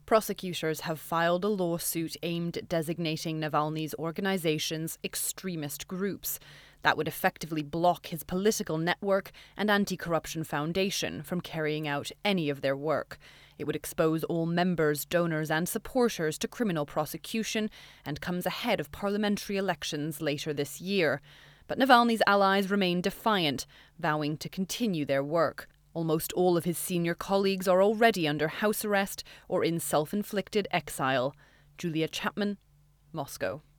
Prosecutors have filed a lawsuit aimed at designating Navalny's organizations extremist groups. That would effectively block his political network and anti-corruption foundation from carrying out any of their work. It would expose all members, donors and supporters to criminal prosecution and comes ahead of parliamentary elections later this year. But Navalny's allies remain defiant, vowing to continue their work. Almost all of his senior colleagues are already under house arrest or in self-inflicted exile. Julia Chapman, Moscow.